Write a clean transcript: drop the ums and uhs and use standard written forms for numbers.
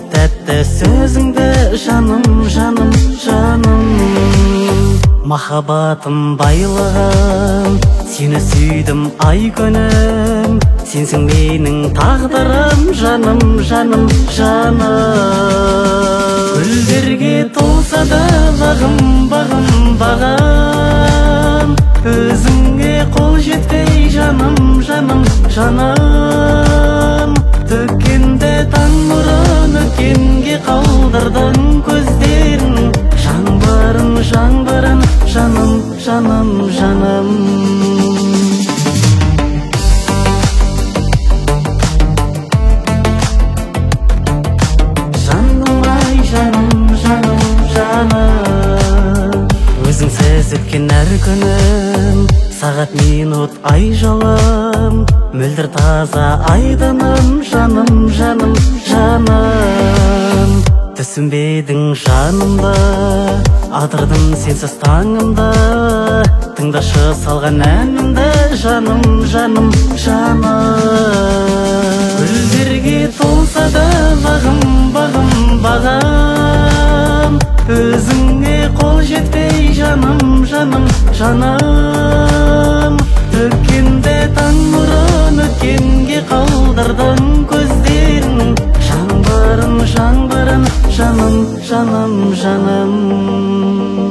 тәтті сөзіңді жаным, жаным, жаным. Махаббатым байлығым, сені сүйдім ай күнім, сенсің менің тағдырым, жаным, жаным, жаным. Гүлдерге толса да бағым, бағым, бағам, өзіңе қол жетпей жаным, жаным, жаным. Төккенде таң нұрын өткенге қалдырдың көздерің, жаңбырын, жаңбырын, жаным, жаным, жаным. Жаным ай, жаным, жаным, жаным. Өзіңсіз өткен әр күнім, сағат, минут, ай жылым, мөлдір таза айдыным, жаным, жаным, жаным. Түсінбедің жанымда, атырдым сенсіз таңымда, тыңдашы салған әнімді, жаным, жаным, жаным. Гүлдерге толса да бағым, бағым, бағам, өзіңе қол жетпей жаным, жаным, жаным. Төккенде таң нұрын өткенге қалдырдың көздерің, жаңбырын, жаңбырын, жаным, жаным, жаным.